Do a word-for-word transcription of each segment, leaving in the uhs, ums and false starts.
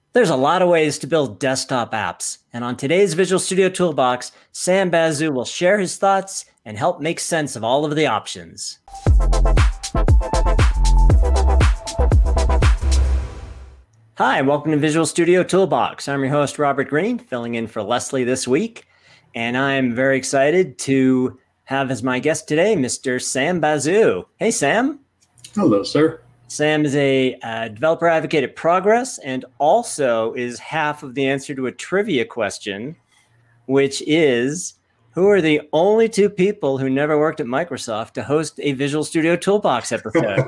There's a lot of ways to build desktop apps, and on today's Visual Studio Toolbox, Sam Bazu will share his thoughts and help make sense of all of the options. Hi, welcome to Visual Studio Toolbox. I'm your host, Robert Green, filling in for Leslie this week, and I'm very excited to have as my guest today, Mister Sam Bazu. Hey, Sam. Hello, sir. Sam is a uh, developer advocate at Progress and also is half of the answer to a trivia question, which is, who are the only two people who never worked at Microsoft to host a Visual Studio Toolbox episode?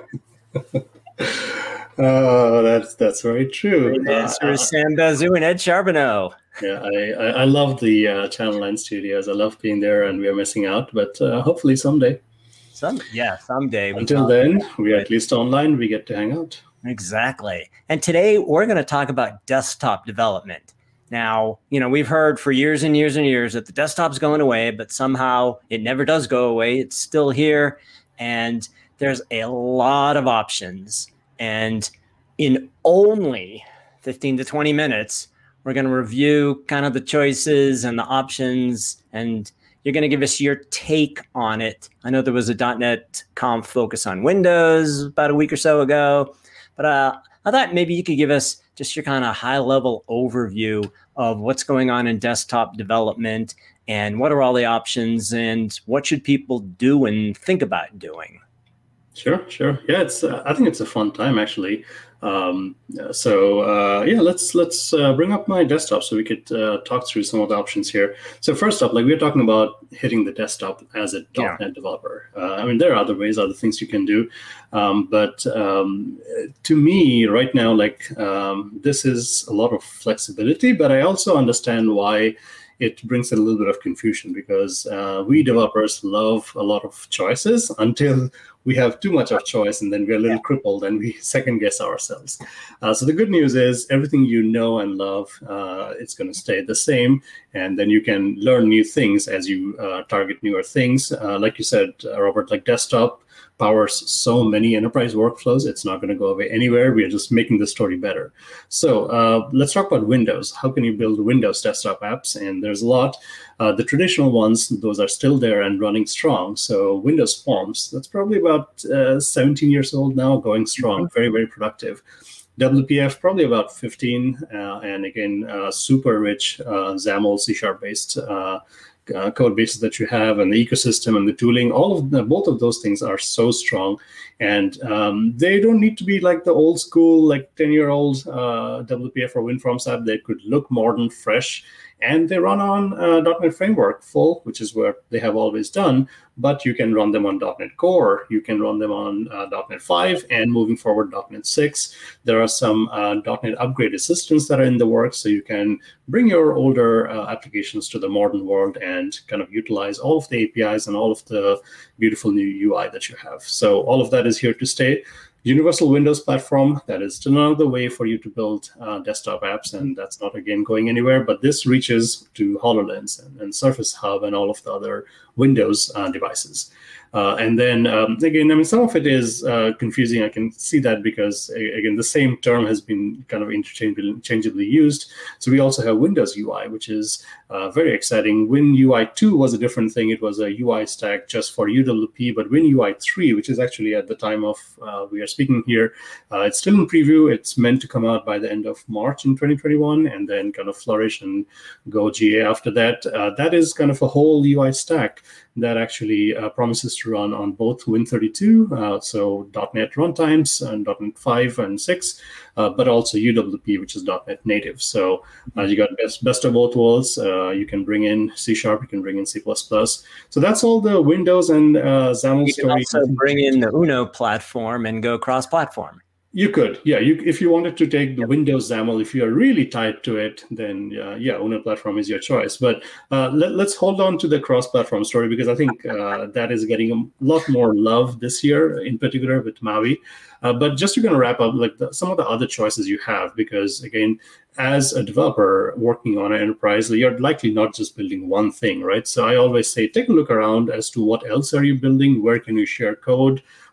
Oh, that's that's very true. The answer uh, is Sam Bazu and Ed Charbonneau. Yeah, I, I, I love the uh, Channel nine studios. I love being there, and we are missing out, but uh, hopefully someday. Some, yeah, someday. Until then, we are at least online. We get to hang out. Exactly. And today we're going to talk about desktop development. Now, you know, we've heard for years and years and years that the desktop's going away, but somehow it never does go away. It's still here. And there's a lot of options. And in only fifteen to twenty minutes, we're going to review kind of the choices and the options, and you're going to give us your take on it. I know there was a .dot net Conf focus on Windows about a week or so ago, but uh, I thought maybe you could give us just your kind of high-level overview of what's going on in desktop development and what are all the options and what should people do and think about doing. Sure, sure. Yeah, it's. Uh, I think it's a fun time actually. Um, so uh, yeah, let's let's uh, bring up my desktop so we could uh, talk through some of the options here. So first up, like we're talking about hitting the desktop as a Yeah. .dot net developer. Uh, I mean, there are other ways, other things you can do, um, but um, to me, right now, like um, this is a lot of flexibility. But I also understand why it brings a little bit of confusion because uh, we developers love a lot of choices until we have too much of choice, and then we're a little crippled and we second guess ourselves. Uh, so the good news is everything you know and love, uh, it's going to stay the same. And then you can learn new things as you uh, target newer things. Uh, like you said, uh, Robert, like desktop powers so many enterprise workflows. It's not going to go away anywhere. We are just making the story better. So uh, let's talk about Windows. How can you build Windows desktop apps? And there's a lot. Uh, the traditional ones, those are still there and running strong. So Windows Forms, that's probably about uh, seventeen years old now, going strong, very, very productive. W P F, probably about fifteen. Uh, and again, uh, super rich uh, XAML C-sharp based uh, uh, code bases that you have, and the ecosystem and the tooling, all of the, both of those things are so strong. And um, they don't need to be like the old school, like ten-year-old uh, W P F or WinForms app. They could look modern, fresh, and they run on uh, .dot net Framework full, which is what they have always done. But you can run them on .dot net Core. You can run them on uh, .dot net five, and moving forward, .dot net six. There are some uh, .dot net upgrade assistants that are in the works, so you can bring your older uh, applications to the modern world and kind of utilize all of the A P Is and all of the beautiful new U I that you have. So all of that is here to stay. Universal Windows platform, that is still another way for you to build uh, desktop apps, and that's not, again, going anywhere. But this reaches to HoloLens and, and Surface Hub and all of the other Windows uh, devices. Uh, and then, um, again, I mean, some of it is uh, confusing. I can see that because, again, the same term has been kind of interchangeably, interchangeably used. So we also have Windows U I, which is uh, very exciting. Win U I two was a different thing. It was a U I stack just for U W P. But Win U I three, which is actually at the time of uh, we are speaking here, uh, it's still in preview. It's meant to come out by the end of March in twenty twenty-one, and then kind of flourish and go G A after that. Uh, that is kind of a whole U I stack that actually uh, promises to run on both Win thirty-two, uh, so .dot net runtimes, and .dot net five and six, uh, but also U W P, which is .dot net native. So uh, you got best, best of both worlds. Uh, you can bring in C Sharp, you can bring in C plus plus. So that's all the Windows and uh, XAML You story. can also bring in the Uno platform and go cross-platform. You could, yeah. You, if you wanted to take the Windows XAML, if you are really tied to it, then uh, yeah, Uno platform is your choice. But uh, let, let's hold on to the cross-platform story because I think uh, that is getting a lot more love this year, in particular with Maui. Uh, but just to kind of wrap up, like the, some of the other choices you have, because again, as a developer working on an enterprise, you're likely not just building one thing, right? So I always say, take a look around as to what else are you building, where can you share code,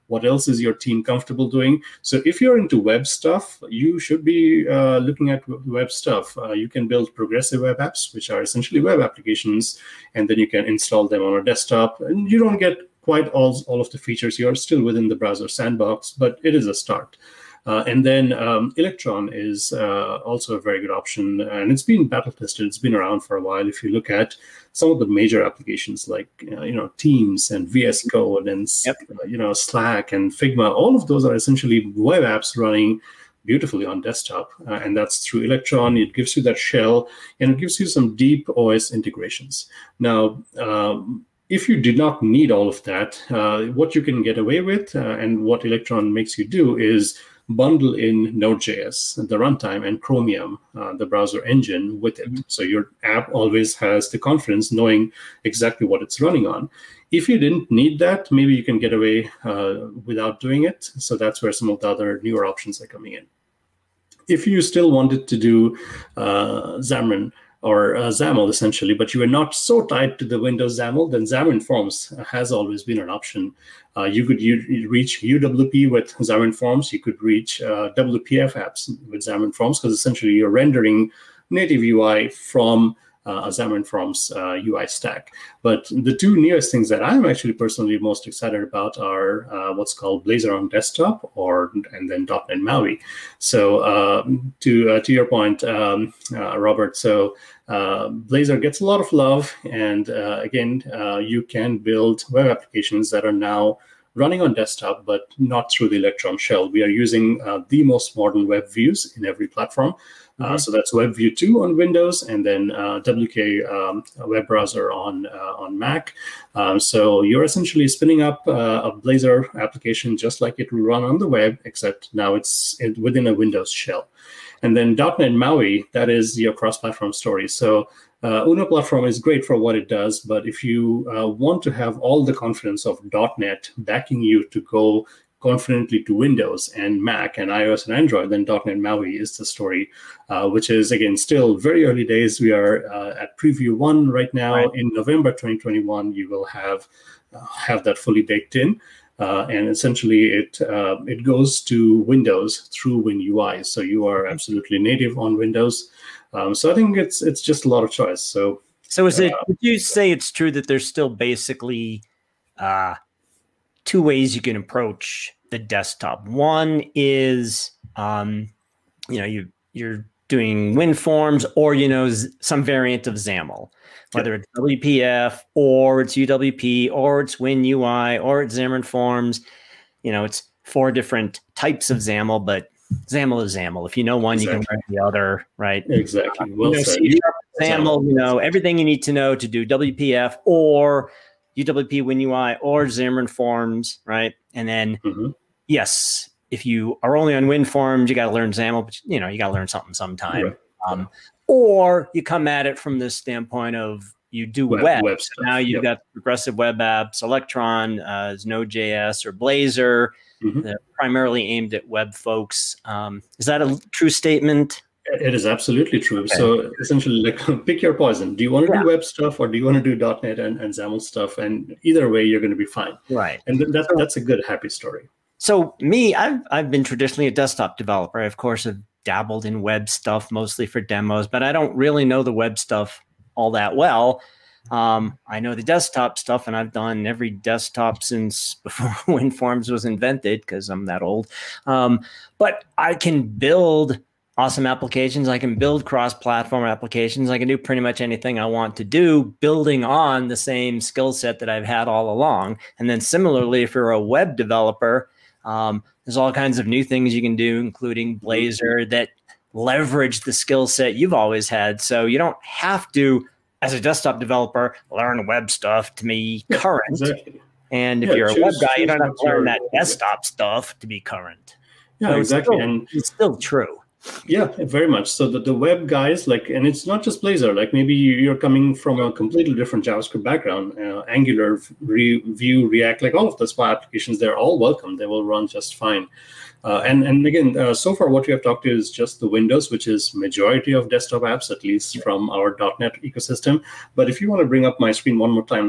What else is your team comfortable doing? So if you're into web stuff, you should be uh, looking at web stuff. Uh, you can build progressive web apps, which are essentially web applications, and then you can install them on a desktop. And you don't get quite all, all of the features. You're still within the browser sandbox, but it is a start. Uh, and then um, Electron is uh, also a very good option, and it's been battle tested. It's been around for a while. If you look at some of the major applications like uh, you know Teams and V S Code and yep. uh, you know Slack and Figma, all of those are essentially web apps running beautifully on desktop, uh, and that's through Electron. It gives you that shell, and it gives you some deep O S integrations. Now. Um, If you did not need all of that, uh, what you can get away with uh, and what Electron makes you do is bundle in Node.js, the runtime, and Chromium, uh, the browser engine, with it. So your app always has the confidence knowing exactly what it's running on. If you didn't need that, maybe you can get away uh, without doing it. So that's where some of the other newer options are coming in. If you still wanted to do uh, Xamarin, or uh, XAML essentially, but you are not so tied to the Windows XAML, then Xamarin Forms has always been an option. Uh, you could u- reach U W P with Xamarin Forms. You could reach uh, W P F apps with Xamarin Forms, because essentially you're rendering native U I from uh, a Xamarin Forms uh, U I stack. But the two newest things that I'm actually personally most excited about are uh, what's called Blazor on desktop, or and then .NET MAUI. So uh, to uh, to your point, um, uh, Robert, so uh, Blazor gets a lot of love, and uh, again, uh, you can build web applications that are now running on desktop, but not through the Electron shell. We are using uh, the most modern web views in every platform. Uh, so that's WebView two on Windows, and then uh, W K um, web browser on uh, on Mac. Um, so you're essentially spinning up uh, a Blazor application just like it will run on the web, except now it's in, within a Windows shell. And then .NET MAUI, that is your cross-platform story. So uh, Uno Platform is great for what it does, but if you uh, want to have all the confidence of .NET backing you to go confidently to Windows and Mac and iOS and Android, then .NET MAUI is the story, uh, which is, again, still very early days. We are uh, at preview one right now. Right. In November twenty twenty-one, you will have uh, have that fully baked in. Uh, and essentially, it uh, it goes to Windows through WinUI. So you are absolutely native on Windows. Um, so I think it's it's just a lot of choice. So, so is it? Uh, would you say it's true that there's still basically uh, two ways you can approach the desktop? One is, um, you know, you you're doing WinForms, or you know, some variant of XAML. Whether it's W P F or it's U W P or it's WinUI or it's Xamarin Forms, you know, it's four different types of XAML, but XAML is XAML. If you know one, exactly. You can learn the other, right? Exactly. Well you know, said. XAML, you know, everything you need to know to do W P F or U W P, WinUI, or Xamarin Forms, right? And then, mm-hmm. yes, if you are only on WinForms, you got to learn XAML, but you know, you got to learn something sometime. Right. Um, Or you come at it from this standpoint of you do web. web. web so now you've yep. got progressive web apps, Electron, uh, Node.js or Blazor, mm-hmm. uh, primarily aimed at web folks. Um, is that a true statement? It is absolutely true. Okay. So essentially, like, pick your poison. Do you want to yeah. do web stuff, or do you want to do .NET and, and XAML stuff? And either way, you're going to be fine. Right. And th- that's that's a good, happy story. So me, I've I've been traditionally a desktop developer. I, of course, have dabbled in web stuff mostly for demos, but I don't really know the web stuff all that well. Um, I know the desktop stuff, and I've done every desktop since before WinForms was invented, because I'm that old. Um, but I can build awesome applications. I can build cross-platform applications. I can do pretty much anything I want to do, building on the same skill set that I've had all along. And then similarly, if you're a web developer, um, there's all kinds of new things you can do, including Blazor, that leverage the skill set you've always had. So you don't have to, as a desktop developer, learn web stuff to be current. Exactly. And if yeah, you're choose, a web guy, you don't have to learn your, that desktop stuff to be current. Yeah, so exactly. It's still, and it's still true. Yeah, very much. So the, the web guys, like, and it's not just Blazor, like maybe you're coming from a completely different JavaScript background, uh, Angular, Re, Vue, React, like all of those applications, they're all welcome. They will run just fine. Uh, and, and again, uh, so far what we have talked to is just the Windows, which is majority of desktop apps, at least from our .NET ecosystem. But if you want to bring up my screen one more time, like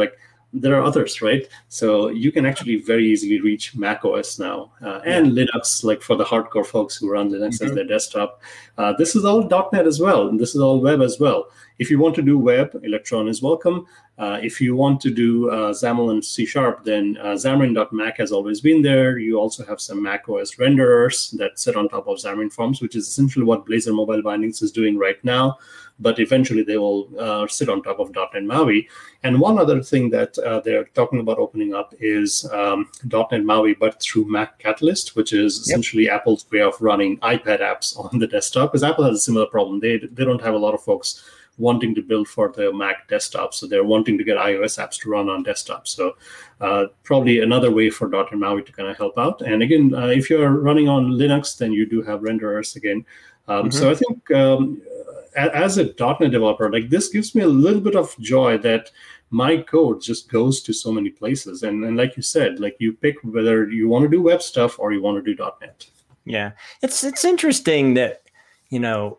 there are others, right? So you can actually very easily reach Mac O S now uh, and yeah. Linux, like for the hardcore folks who run Linux mm-hmm. as their desktop. Uh, this is all .NET as well, and this is all web as well. If you want to do web, Electron is welcome. Uh, if you want to do uh, XAML and C Sharp, then uh, Xamarin dot Mac has always been there. You also have some Mac O S renderers that sit on top of Xamarin Forms, which is essentially what Blazor Mobile Bindings is doing right now. But eventually they will uh, sit on top of .NET MAUI. And one other thing that uh, they're talking about opening up is um, .NET MAUI, but through Mac Catalyst, which is yep. essentially Apple's way of running iPad apps on the desktop, because Apple has a similar problem. They, they don't have a lot of folks wanting to build for the Mac desktop. So they're wanting to get iOS apps to run on desktop. So uh, probably another way for .NET MAUI to kind of help out. And again, uh, if you're running on Linux, then you do have renderers again. Um, mm-hmm. So I think um, as a .NET developer, like this gives me a little bit of joy that my code just goes to so many places. And, and like you said, like you pick whether you want to do web stuff or you want to do .NET. Yeah, it's it's interesting that, you know,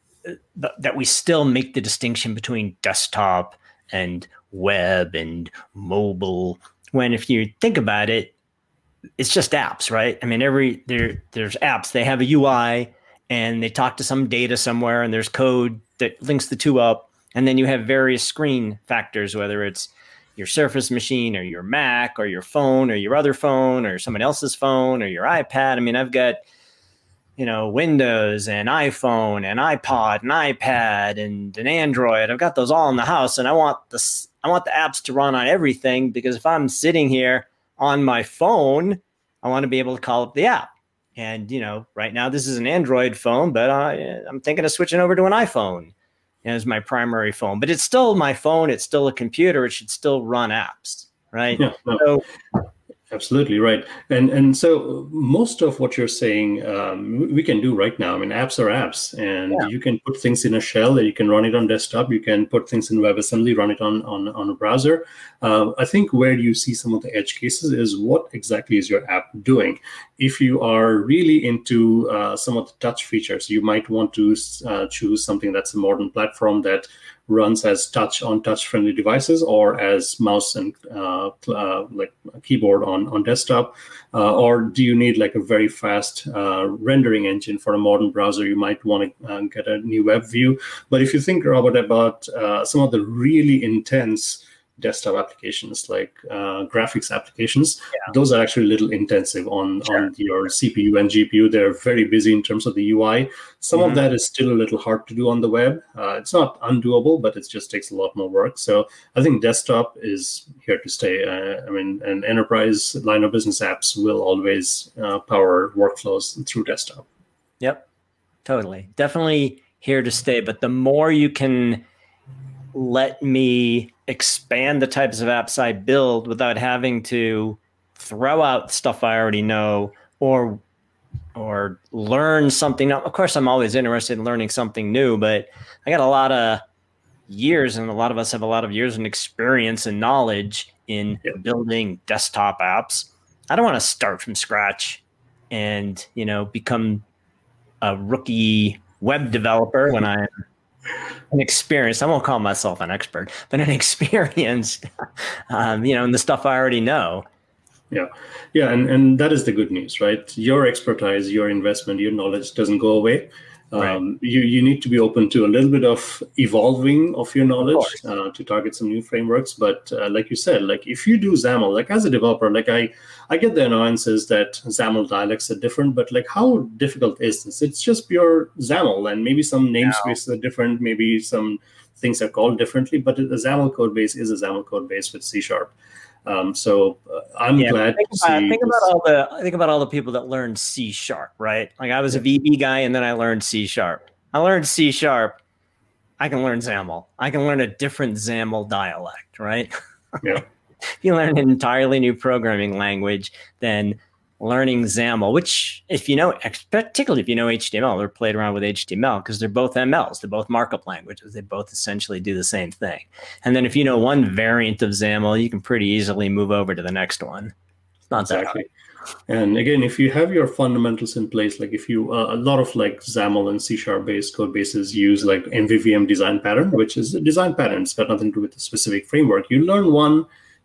th- that we still make the distinction between desktop and web and mobile, when if you think about it, it's just apps, right? I mean, every there there's apps, they have a U I and they talk to some data somewhere and there's code that links the two up. And then you have various screen factors, whether it's your Surface machine or your Mac or your phone or your other phone or someone else's phone or your iPad. I mean, I've got, you know, Windows and iPhone and iPod and iPad and an Android. I've got those all in the house, and I want the I want the apps to run on everything, because if I'm sitting here on my phone, I want to be able to call up the app. And, you know, right now this is an Android phone, but I, I'm thinking of switching over to an iPhone as my primary phone. But it's still my phone. It's still a computer. It should still run apps, right? Yeah, no. So, absolutely right. And and so most of what you're saying, um, we can do right now. I mean, apps are apps, and yeah. you can put things in a shell, and you can run it on desktop. You can put things in WebAssembly, run it on, on, on a browser. Uh, I think where you see some of the edge cases is what exactly is your app doing. If you are really into uh, some of the touch features, you might want to uh, choose something that's a modern platform that runs as touch on touch-friendly devices, or as mouse and uh, uh, like a keyboard on, on desktop, uh, or do you need like a very fast uh, rendering engine for a modern browser? You might want to uh, get a new web view. But if you think, Robert, about uh, some of the really intense desktop applications, like uh, graphics applications, yeah. those are actually a little intensive on, sure. on your C P U and G P U. They're very busy in terms of the U I. Some mm-hmm. of that is still a little hard to do on the web. Uh, it's not undoable, but it just takes a lot more work. So I think desktop is here to stay. Uh, I mean, and enterprise line of business apps will always uh, power workflows through desktop. Yep, totally. Definitely here to stay. But the more you can let me expand the types of apps I build without having to throw out stuff I already know, or or learn something. Now, of course, I'm always interested in learning something new, but I got a lot of years, and a lot of us have a lot of years and experience and knowledge in yeah. building desktop apps. I don't want to start from scratch and, you know, become a rookie web developer when I'm an experienced, I won't call myself an expert, but an experienced, um, you know, in the stuff I already know. Yeah, yeah, and, and that is the good news, right? Your expertise, your investment, your knowledge doesn't go away. Um, right. You you need to be open to a little bit of evolving of your knowledge of uh, to target some new frameworks. But uh, like you said, like if you do XAML, like as a developer, like I, I get the annoyances that XAML dialects are different, but like how difficult is this? It's just pure XAML, and maybe some namespaces no. are different, maybe some things are called differently, but the XAML code base is a XAML code base with C Sharp. Um, so uh, I'm yeah, glad think to about, see. Think about all the think about all the people that learned C Sharp, right? Like I was a V B guy, and then I learned C Sharp. I learned C Sharp. I can learn XAML. I can learn a different XAML dialect, right? Yeah. If you learn an entirely new programming language, then learning XAML, which if you know, particularly if you know H T M L, they're played around with H T M L because they're both M Ls. They're both markup languages. They both essentially do the same thing. And then if you know one variant of XAML, you can pretty easily move over to the next one. It's not exactly. that hard. And again, if you have your fundamentals in place, like if you, uh, a lot of like XAML and C Sharp based code bases use like M V V M design pattern, which is a design pattern. It's got nothing to do with a specific framework. You learn one,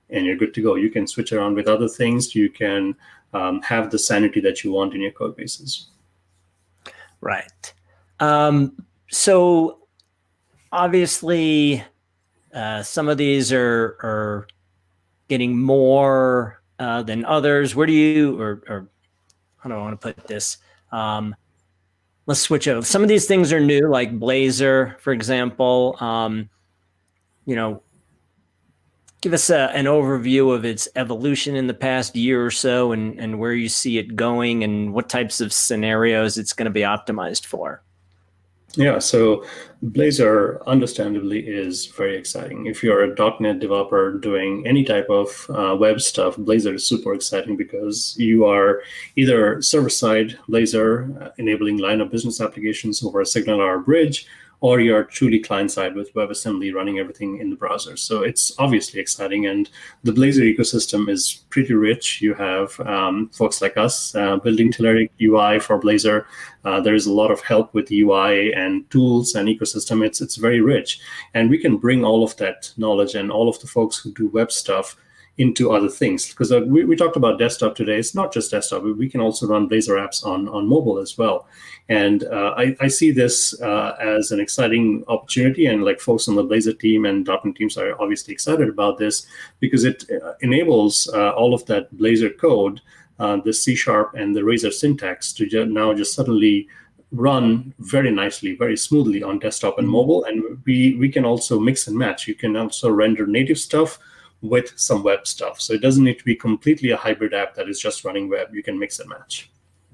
and you're good to go. You can switch around with other things. You can um, have the sanity that you want in your code bases. Right. Um, so obviously, uh, some of these are are getting more uh, than others. Where do you, or, or how do I want to put this? Um, let's switch over. Some of these things are new, like Blazor, for example. Um, you know, give us a, an overview of its evolution in the past year or so, and, and where you see it going and what types of scenarios it's going to be optimized for. Yeah, so Blazor understandably is very exciting. If you're a dot net developer doing any type of uh, web stuff, Blazor is super exciting because you are either server-side Blazor, uh, enabling line of business applications over a SignalR bridge, or you're truly client-side with WebAssembly running everything in the browser. So it's obviously exciting, and the Blazor ecosystem is pretty rich. You have um, folks like us uh, building Telerik U I for Blazor. Uh, there is a lot of help with U I and tools and ecosystem. It's it's very rich, and we can bring all of that knowledge and all of the folks who do web stuff into other things. Because uh, we, we talked about desktop today. It's not just desktop. We can also run Blazor apps on, on mobile as well. And uh, I, I see this uh, as an exciting opportunity. And like folks on the Blazor team and dot net teams are obviously excited about this because it uh, enables uh, all of that Blazor code, uh, the C Sharp and the Razor syntax to ju- now just suddenly run very nicely, very smoothly on desktop and mobile. And we, we can also mix and match. You can also render native stuff with some web stuff. So it doesn't need to be completely a hybrid app that is just running web. You can mix and match.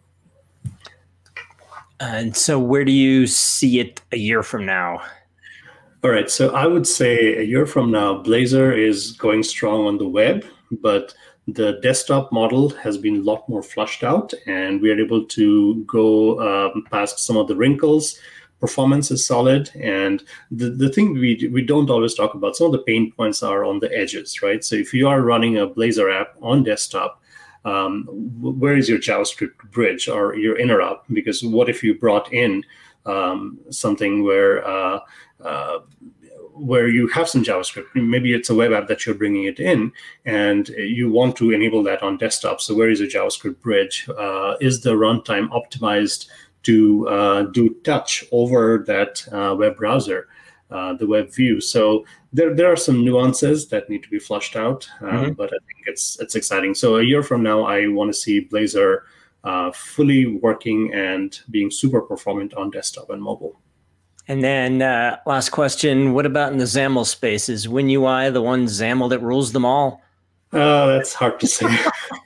And so where do you see it a year from now? All right. So I would say a year from now, Blazor is going strong on the web, but the desktop model has been a lot more flushed out, and we are able to go um, past some of the wrinkles. Performance is solid, and the, the thing we we don't always talk about, some of the pain points are on the edges, right? So if you are running a Blazor app on desktop, um, where is your JavaScript bridge or your interop? Because what if you brought in um, something where uh, uh, where you have some JavaScript? Maybe it's a web app that you're bringing it in, and you want to enable that on desktop. So where is your JavaScript bridge? Uh, is the runtime optimized to uh, do touch over that uh, web browser, uh, the web view? So there, there are some nuances that need to be flushed out, uh, mm-hmm. but I think it's it's exciting. So a year from now, I want to see Blazor uh, fully working and being super performant on desktop and mobile. And then uh, last question, what about in the XAML space? Is WinUI the one XAML that rules them all? Uh, that's hard to say.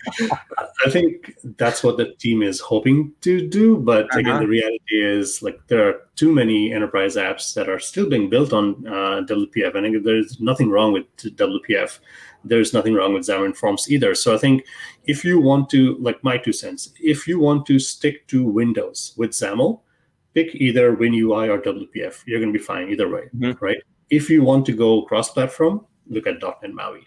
I think that's what the team is hoping to do. But uh-huh. again, the reality is like there are too many enterprise apps that are still being built on uh, W P F. And there's nothing wrong with W P F. There's nothing wrong with Xamarin Forms either. So I think if you want to, like my two cents, if you want to stick to Windows with XAML, pick either WinUI or W P F. You're going to be fine either way, mm-hmm. right? If you want to go cross-platform, look at dot net Maui.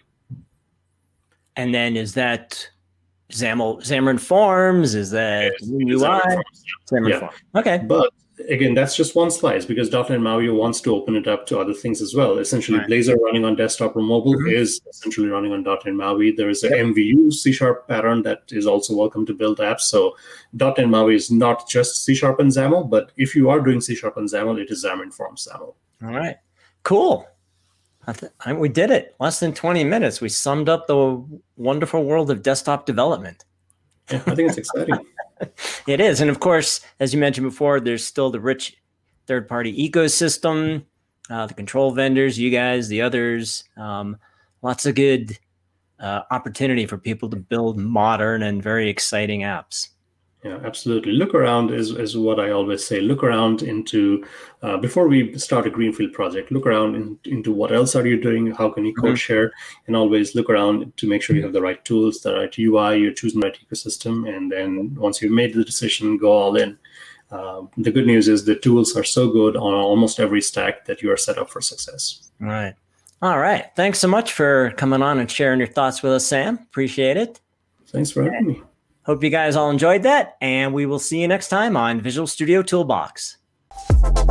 And then is that XAML, Xamarin Forms? Is that U I? Xamarin Forms. Xamarin yeah. Forms. Okay. But again, that's just one slice because dot net Maui wants to open it up to other things as well. Essentially, right. Blazor running on desktop or mobile mm-hmm. is essentially running on dot net Maui. There is a yep. M V U C Sharp pattern that is also welcome to build apps. So dot net Maui is not just C Sharp and XAML, but if you are doing C Sharp and XAML, it is Xamarin Forms XAML. All right. Cool. I th- I, we did it. Less than twenty minutes. We summed up the wonderful world of desktop development. Yeah, I think it's exciting. It is. And of course, as you mentioned before, there's still the rich third-party ecosystem, uh, the control vendors, you guys, the others. Um, lots of good uh, opportunity for people to build modern and very exciting apps. Yeah, absolutely. Look around is, is what I always say. Look around into, uh, before we start a greenfield project, look around in, into what else are you doing? How can you code mm-hmm. share? And always look around to make sure you have the right tools, the right U I, you're choosing the right ecosystem. And then once you've made the decision, go all in. Uh, the good news is the tools are so good on almost every stack that you are set up for success. All right. All right. Thanks so much for coming on and sharing your thoughts with us, Sam. Appreciate it. Thanks for having me. Hope you guys all enjoyed that, and we will see you next time on Visual Studio Toolbox.